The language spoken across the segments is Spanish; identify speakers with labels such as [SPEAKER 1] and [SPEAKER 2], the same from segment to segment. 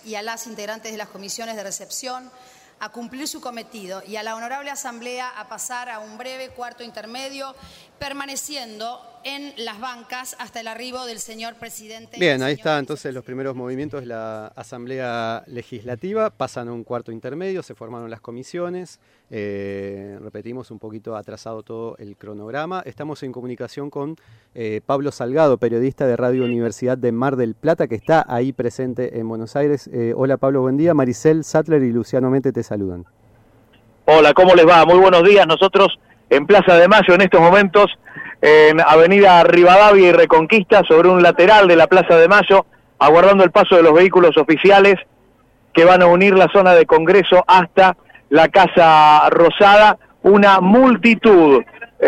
[SPEAKER 1] y a las integrantes de las comisiones de recepción a cumplir su cometido y a la honorable Asamblea a pasar a un breve cuarto intermedio, permaneciendo en las bancas hasta el arribo del señor presidente.
[SPEAKER 2] Bien, ahí está entonces los primeros movimientos de la Asamblea Legislativa. Pasan a un cuarto intermedio, se formaron las comisiones. Repetimos, un poquito atrasado todo el cronograma. Estamos en comunicación con Pablo Salgado, periodista de Radio Universidad de Mar del Plata, que está ahí presente en Buenos Aires. Hola Pablo, buen día. Maricel Sattler y Luciano Mete te saludan.
[SPEAKER 3] Hola, ¿cómo les va? Muy buenos días. Nosotros en Plaza de Mayo en estos momentos, en Avenida Rivadavia y Reconquista, sobre un lateral de la Plaza de Mayo, aguardando el paso de los vehículos oficiales que van a unir la zona de Congreso hasta la Casa Rosada. Una multitud,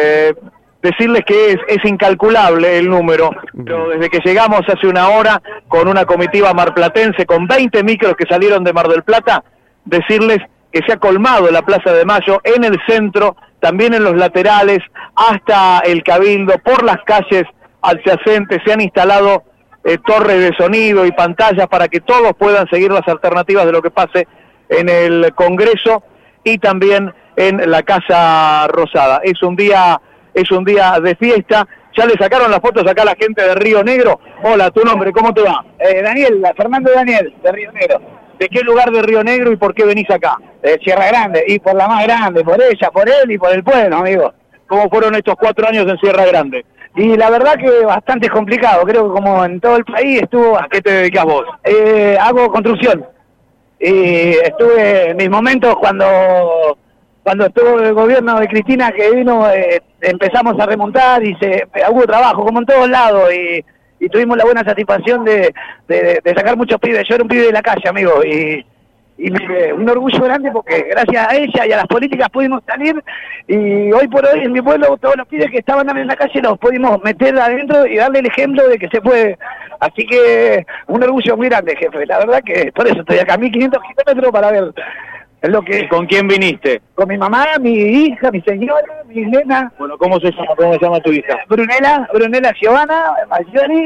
[SPEAKER 3] decirles que es incalculable el número, pero desde que llegamos hace una hora con una comitiva marplatense, con 20 micros que salieron de Mar del Plata, decirles que se ha colmado la Plaza de Mayo en el centro, también en los laterales, hasta el Cabildo, por las calles adyacentes. Se han instalado torres de sonido y pantallas para que todos puedan seguir las alternativas de lo que pase en el Congreso y también en la Casa Rosada. Es un día de fiesta. Ya le sacaron las fotos acá a la gente de Río Negro. Hola, ¿tu nombre? ¿Cómo te va?
[SPEAKER 4] Daniel, Fernando Daniel, de Río Negro.
[SPEAKER 3] ¿De qué lugar de Río Negro y por qué venís acá?
[SPEAKER 4] De Sierra Grande, y por la más grande, por ella, por él y por el pueblo, amigo.
[SPEAKER 3] ¿Cómo fueron estos 4 años en Sierra Grande?
[SPEAKER 4] Y la verdad que bastante complicado, creo que como en todo el país estuvo...
[SPEAKER 3] ¿A qué te dedicas vos?
[SPEAKER 4] Hago construcción. Y estuve en mis momentos cuando estuvo el gobierno de Cristina que vino, empezamos a remontar y hubo trabajo como en todos lados y tuvimos la buena satisfacción de sacar muchos pibes. Yo era un pibe de la calle, amigo, y un orgullo grande porque gracias a ella y a las políticas pudimos salir, y hoy por hoy en mi pueblo todos los pibes que estaban en la calle los pudimos meter adentro y darle el ejemplo de que se puede. Así que un orgullo muy grande, jefe. La verdad que por eso estoy acá, 1500 kilómetros para ver lo que...
[SPEAKER 3] ¿Con quién viniste?
[SPEAKER 4] Con mi mamá, mi hija, mi señora, mi nena.
[SPEAKER 3] Bueno, ¿cómo se llama tu hija?
[SPEAKER 4] Brunella Giovanna, Mayori,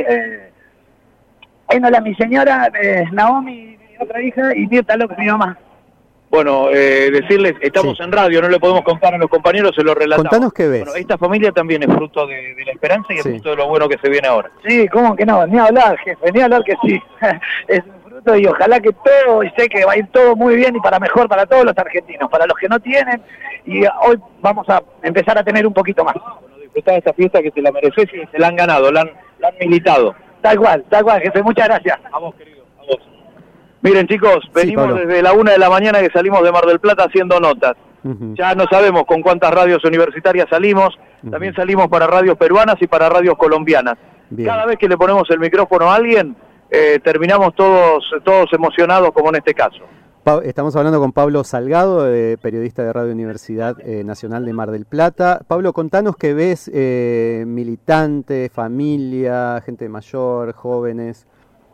[SPEAKER 4] Enola, mi señora, Naomi, mi otra hija, y Mirta López, mi mamá.
[SPEAKER 3] Bueno, decirles, estamos en radio, no le podemos contar a los compañeros, se lo relatamos.
[SPEAKER 2] Contanos qué ves.
[SPEAKER 3] Bueno, esta familia también es fruto de la esperanza y es fruto de lo bueno que se viene ahora.
[SPEAKER 4] Sí, ¿cómo que no? Ni hablar, jefe, ni hablar que sí. Es un fruto y ojalá que todo, y sé que va a ir todo muy bien y para mejor para todos los argentinos, para los que no tienen, y hoy vamos a empezar a tener un poquito más.
[SPEAKER 3] Bueno, disfrutá de esta fiesta que te la mereces y se la han ganado, la han militado.
[SPEAKER 4] Tal cual, jefe, muchas gracias.
[SPEAKER 3] A vos, querido, a vos. Miren, chicos, venimos desde la 1 de la mañana que salimos de Mar del Plata haciendo notas. Ya no sabemos con cuántas radios universitarias salimos, también salimos para radios peruanas y para radios colombianas. Bien. Cada vez que le ponemos el micrófono a alguien, terminamos todos emocionados, como en este caso.
[SPEAKER 2] Estamos hablando con Pablo Salgado, periodista de Radio Universidad Nacional de Mar del Plata. Pablo, contanos qué ves, militantes, familia, gente mayor, jóvenes.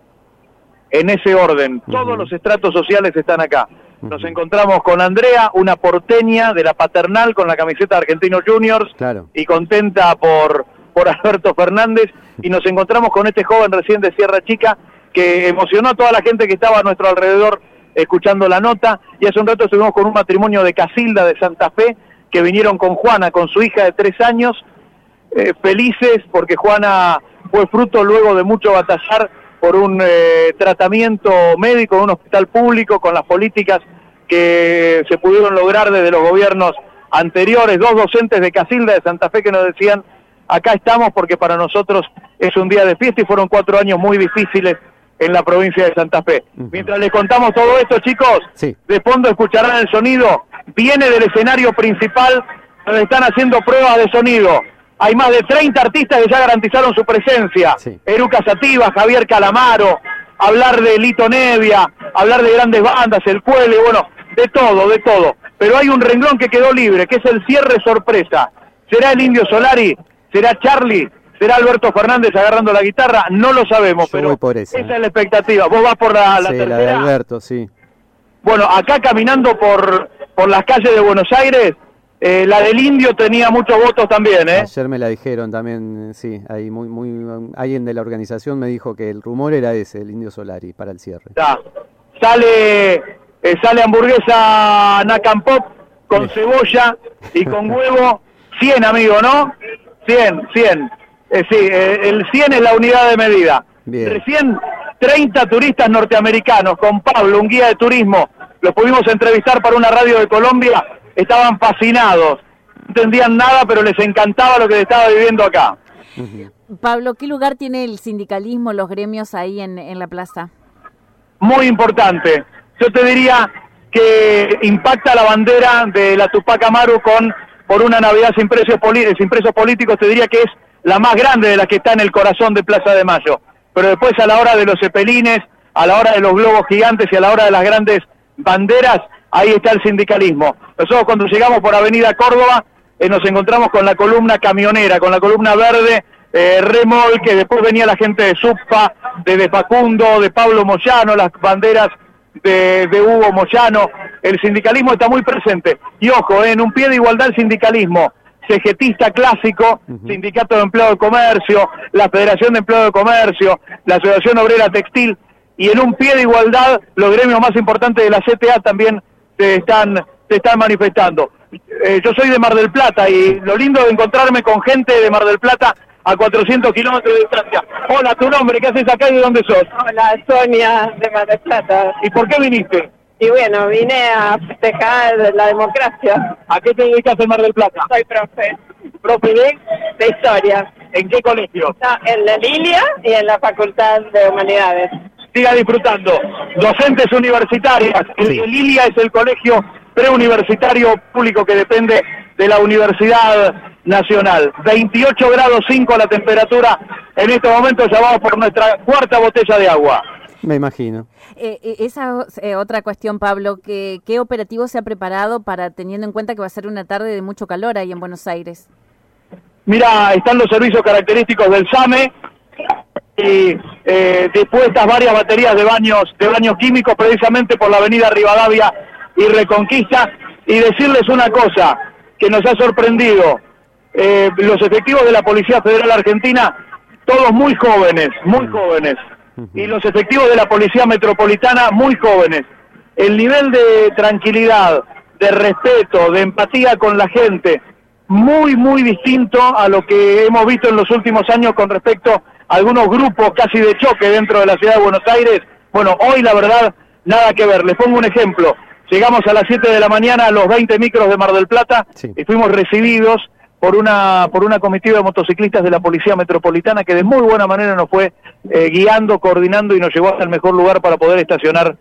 [SPEAKER 3] En ese orden, todos los estratos sociales están acá. Nos encontramos con Andrea, una porteña de la Paternal con la camiseta de Argentinos Juniors, y contenta por Alberto Fernández, y nos encontramos con este joven recién de Sierra Chica que emocionó a toda la gente que estaba a nuestro alrededor escuchando la nota, y hace un rato estuvimos con un matrimonio de Casilda de Santa Fe que vinieron con Juana, con su hija de 3 años, felices porque Juana fue fruto luego de mucho batallar por un tratamiento médico en un hospital público, con las políticas que se pudieron lograr desde los gobiernos anteriores. 2 docentes de Casilda de Santa Fe que nos decían, acá estamos porque para nosotros es un día de fiesta, y fueron 4 años muy difíciles en la provincia de Santa Fe. Mientras les contamos todo esto, chicos, de fondo escucharán el sonido, viene del escenario principal donde están haciendo pruebas de sonido. Hay más de 30 artistas que ya garantizaron su presencia. Eruca Sativa, Javier Calamaro, hablar de Lito Nevia, hablar de grandes bandas, el Cuele, bueno, de todo. Pero hay un renglón que quedó libre, que es el cierre sorpresa. ¿Será el Indio Solari? ¿Será Charlie? ¿Será Alberto Fernández agarrando la guitarra? No lo sabemos, pero esa es la expectativa. ¿Vos vas por la tercera?
[SPEAKER 2] La de Alberto, sí.
[SPEAKER 3] Bueno, acá caminando por las calles de Buenos Aires, la del Indio tenía muchos votos también, ¿eh?
[SPEAKER 2] Ayer me la dijeron también, sí. Hay alguien de la organización me dijo que el rumor era ese, el Indio Solari, para el cierre.
[SPEAKER 3] sale hamburguesa Nakam Pop con cebolla y con huevo, 100, amigo, ¿no? 100. Sí, el 100 es la unidad de medida. Bien. Recién 30 turistas norteamericanos con Pablo, un guía de turismo, los pudimos entrevistar para una radio de Colombia, estaban fascinados, no entendían nada, pero les encantaba lo que estaba viviendo acá.
[SPEAKER 5] Pablo, ¿qué lugar tiene el sindicalismo, los gremios ahí en la plaza? Muy
[SPEAKER 3] importante. Yo te diría que impacta la bandera de la Tupac Amaru por una Navidad sin presos políticos, te diría que es la más grande de las que está en el corazón de Plaza de Mayo. Pero después, a la hora de los cepelines, a la hora de los globos gigantes y a la hora de las grandes banderas, ahí está el sindicalismo. Nosotros cuando llegamos por Avenida Córdoba, nos encontramos con la columna camionera, con la columna verde, remolque, después venía la gente de Subpa, de Facundo, de Pablo Moyano, las banderas de Hugo Moyano. El sindicalismo está muy presente. Y ojo, en un pie de igualdad el sindicalismo, CGTista clásico, Sindicato de Empleo de Comercio, la Federación de Empleo de Comercio, la Asociación Obrera Textil, y en un pie de igualdad los gremios más importantes de la CTA también se están manifestando. Yo soy de Mar del Plata y lo lindo de encontrarme con gente de Mar del Plata a 400 kilómetros de distancia. Hola, ¿tu nombre? ¿Qué haces acá y de dónde sos?
[SPEAKER 6] Hola, Sonia, de Mar del Plata.
[SPEAKER 3] ¿Y por qué viniste?
[SPEAKER 6] Y bueno, vine a festejar la democracia.
[SPEAKER 3] ¿A qué te dedicas en Mar del Plata?
[SPEAKER 6] Soy profe.
[SPEAKER 3] ¿Profe
[SPEAKER 6] de historia.
[SPEAKER 3] ¿En qué colegio?
[SPEAKER 6] No, en la Lilia y en la Facultad de Humanidades.
[SPEAKER 3] Siga disfrutando. Docentes universitarias.
[SPEAKER 2] Sí.
[SPEAKER 3] El Lilia es el colegio preuniversitario público que depende de la Universidad Nacional. 28 grados 5 la temperatura en estos momentos. Ya vamos por nuestra cuarta botella de agua.
[SPEAKER 2] Me imagino.
[SPEAKER 5] Esa otra cuestión, Pablo, ¿qué operativo se ha preparado para, teniendo en cuenta que va a ser una tarde de mucho calor ahí en Buenos Aires?
[SPEAKER 3] Mira, están los servicios característicos del SAME y dispuestas varias baterías de baños químicos precisamente por la avenida Rivadavia y Reconquista. Y decirles una cosa que nos ha sorprendido, los efectivos de la Policía Federal Argentina, todos muy jóvenes, y los efectivos de la Policía Metropolitana muy jóvenes. El nivel de tranquilidad, de respeto, de empatía con la gente, muy distinto a lo que hemos visto en los últimos años con respecto a algunos grupos casi de choque dentro de la ciudad de Buenos Aires. Bueno, hoy la verdad, nada que ver. Les pongo un ejemplo. Llegamos a las 7 de la mañana a los 20 micros de Mar del Plata, sí, y fuimos recibidos por una comitiva de motociclistas de la Policía Metropolitana que de muy buena manera nos fue guiando, coordinando y nos llevó hasta el mejor lugar para poder estacionar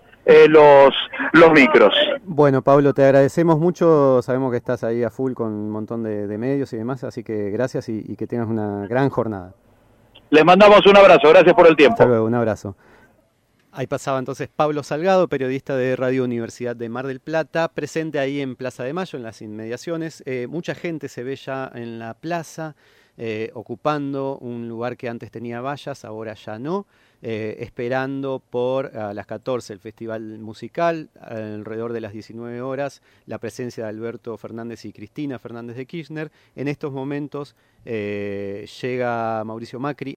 [SPEAKER 3] los micros.
[SPEAKER 2] Bueno, Pablo, te agradecemos mucho, sabemos que estás ahí a full con un montón de medios y demás, así que gracias y que tengas una gran jornada.
[SPEAKER 3] Les mandamos un abrazo, gracias por el tiempo.
[SPEAKER 2] Hasta luego, un abrazo. Ahí pasaba entonces Pablo Salgado, periodista de Radio Universidad de Mar del Plata, presente ahí en Plaza de Mayo, en las inmediaciones. Mucha gente se ve ya en la plaza, ocupando un lugar que antes tenía vallas, ahora ya no, esperando por a las 14 el festival musical, alrededor de las 19 horas, la presencia de Alberto Fernández y Cristina Fernández de Kirchner. En estos momentos llega Mauricio Macri